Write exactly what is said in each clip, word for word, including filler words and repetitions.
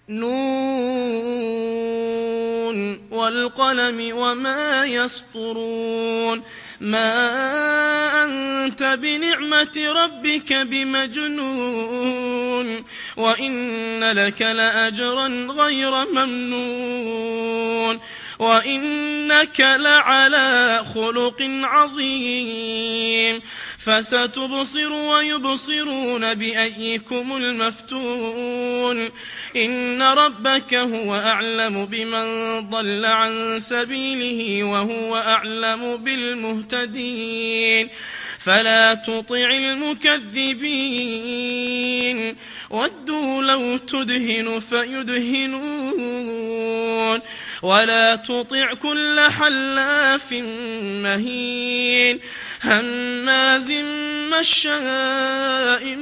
نون والقلم وما يسطرون ما أنت بنعمة ربك بمجنون وإن لك لأجرا غير ممنون وإنك لعلى خلق عظيم فستبصر ويبصرون بأيكم المفتون إن ربك هو أعلم بمن ضل عن سبيله وهو أعلم بالمهتدين فلا تطع المكذبين ودوا لو تدهن فيدهنون ولا تطع كل حلاف مهين هماز مشاء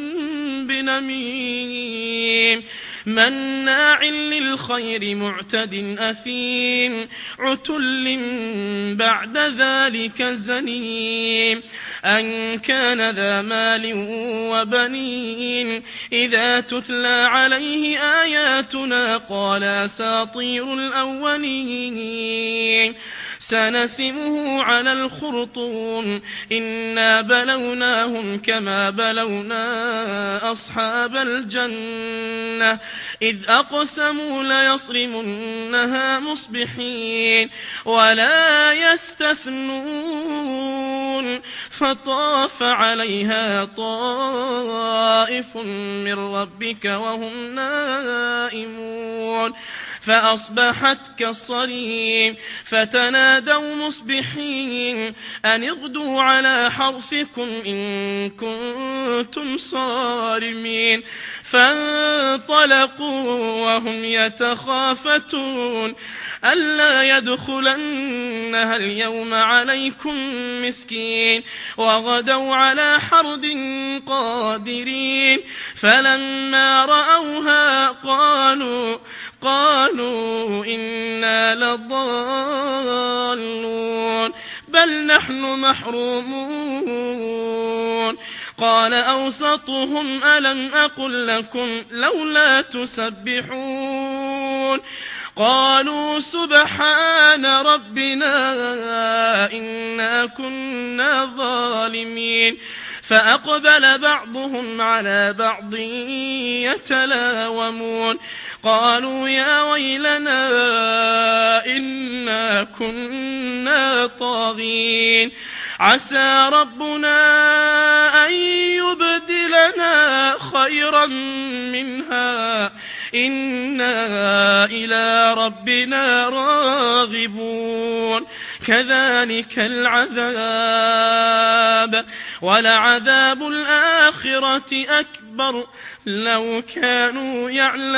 بنميم مناع للخير معتد أثيم عتل بعد ذلك زنيم أن كان ذا مال وبنين إذا تتلى عليه آياتنا قال أساطير الأولين سنسمه على الخرطوم إنا بلوناهم كما بلونا أصحاب الجنة إذ أقسموا ليصرمنها مصبحين ولا يستثنون فطاف عليها طائف من ربك وهم نائمون فأصبحت كالصريم فتنادوا مصبحين أن اغدوا على حرثكم إن كنتم صارمين فانطلقوا وهم يتخافتون ألا يدخلنها اليوم عليكم مسكين وغدوا على حرد قادرين فلما رأوها قالوا قالوا إنا لضالون بل نحن محرومون قال أوسطهم ألم أقل لكم لولا تسبحون قالوا سبحان ربنا إنا كنا ظالمين فأقبل بعضهم على بعض يتلاومون قالوا يا ويلنا إنا كنا طاغين عسى ربنا أن يبدلنا خيرا منها إنا إلى ربنا راغبون كذلك العذاب ولعذاب الآخرة أكبر لو كانوا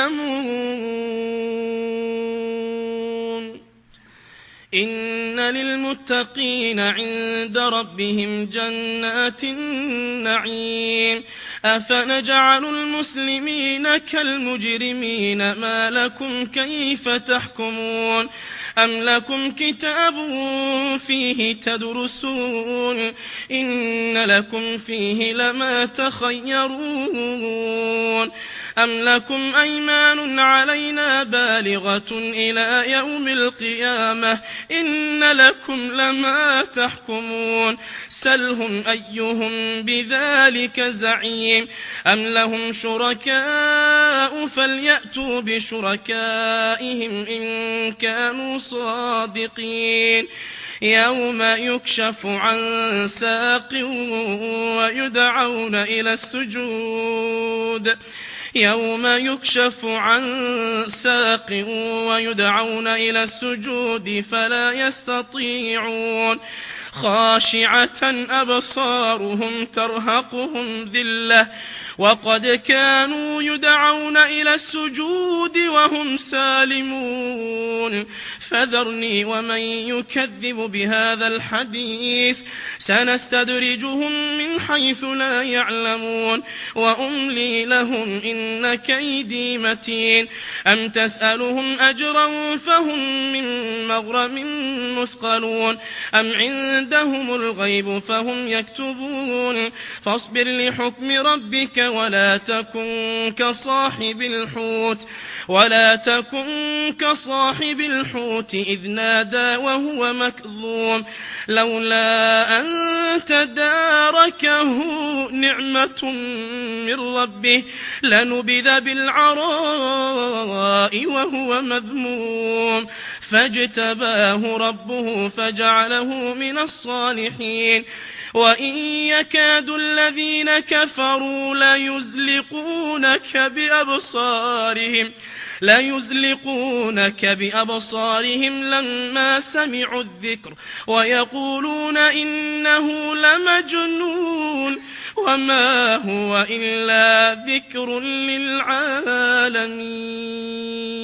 يعلمون إن للمتقين عند ربهم جنات النعيم أفنجعل المسلمين كالمجرمين ما لكم كيف تحكمون أم لكم كتاب فيه تدرسون إن لكم فيه لما تخيرون أم لكم أيمان علينا بالغة إلى يوم القيامة إن لكم لما تحكمون سلهم أيهم بذلك زعيم أم لهم شركاء فليأتوا بشركائهم إن كانوا صادقين يوم يكشف عن ساق ويدعون إلى السجود يوم يكشف عن ساق ويدعون إلى السجود فلا يستطيعون خاشعة أبصارهم ترهقهم ذلة وقد كانوا يدعون إلى السجود وهم سالمون فذرني ومن يكذب بهذا الحديث سنستدرجهم من حيث لا يعلمون وأملي لهم إن كيدي متين أم تسألهم أجرا فهم من مغرم مثقلون أم عندهم الغيب فهم يكتبون فاصبر لحكم ربك ولا تكن كصاحب الحوت ولا تكن كصاحب الحوت إذ نادى وهو مكظوم لولا أن تداركه نعمة من ربه لنبذ بالعراء وهو مذموم فاجتباه ربه فجعله من الصالحين وإن يكاد الذين كفروا ليزلقونك بأبصارهم ليزلقونك بأبصارهم لما سمعوا الذكر ويقولون إنه لمجنون وما هو إلا ذكر للعالمين.